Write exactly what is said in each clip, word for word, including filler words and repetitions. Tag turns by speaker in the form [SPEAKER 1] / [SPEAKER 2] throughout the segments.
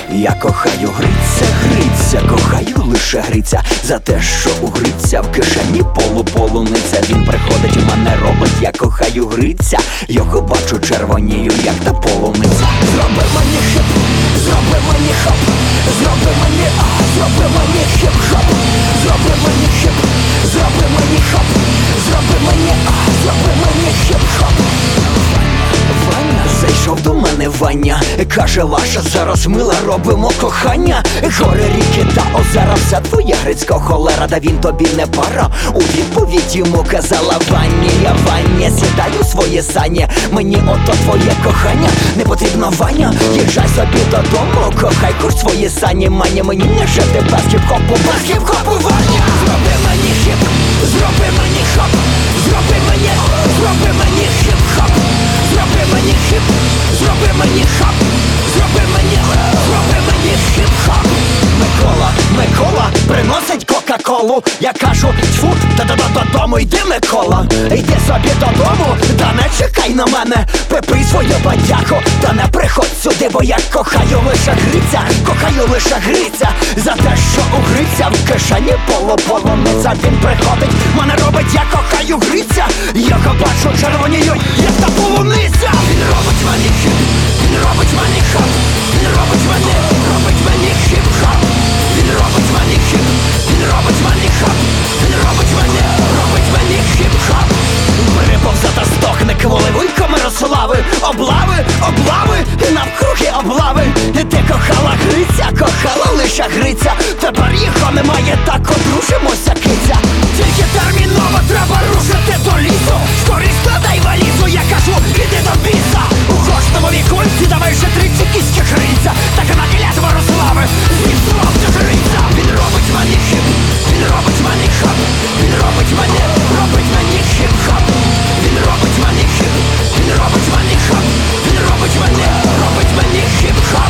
[SPEAKER 1] Я кохаю Гриця, Гриця, кохаю лише Гриця. За те, що у Гриця в кишені полуполуниця. Він приходить, мене робить, я кохаю Гриця. Його бачу, червонію, як та полуниця. Зроби мені хип, зроби мені хоп, зроби мені а, зроби мені хип-хоп. Зроби мені хип, зроби мені хоп, зроби мені а, зроби мені хип-хоп. Ваня зайшов до мене, Ваня, каже: Лаша, зараз мила, робимо кохання. Гори, ріки та озера, вся твоя грицька холера, да він тобі не пара. У відповідь йому казала Ваня: я Ваня, сідай у своє сані, мені ото твоє кохання не потрібно, Ваня, їжджай собі додому, кохай курс свої сані, мані, мені не жити без хіп-хопу, без хіп-хопу, Ваня. Зроби мені хіп, зроби мені хоп, зроби мені, зроби мені хіп-хоп. Зроби мені хіп, зроби мені хоп, зроби мені, зроби мені хіп-хоп. Микола, Микола приносить кока-колу. Я кажу: тьфу, та-да-да-додому йди, Микола. Йди собі додому, та не чекай на мене. Пипий свою бадяку, та не приходь сюди, бо я кохаю лише Гриця, кохаю лише Гриця. За те, що у Гриця в кишені полуполуниця. Він приходить, мене робить, я кохаю Гриця. Його бачу, червонію, як та полуниця. Він робить мені хіп, він робить мені хоп, він робить мені, робить мені хіп-хоп. Він робить мені хіп, він робить мені хоп, він робить мені, робить мені хіп-хоп. Бери повзата стохне кволивуйко Мирослави. Облави, облави, навкруги облави. Ти кохала Гриця, кохала лише Гриця. Тепер його немає, так одружимося, киця. Тільки терміново треба рушити до лісу. Скоріш складай валізу, я кажу, іди до біса. У кожному віконці давай вже тридцять кістки Гриця. Так на клятва Рослави, відславте Гриця. Він робить мені хіп, він робить мені хоп, він робить мені, робить мені хіп-хоп. Він робить мені хіп, він робить мені хоп, він робить мені, робить мені хіп-хоп.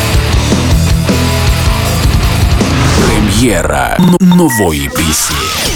[SPEAKER 2] Прем'єра нової пісні.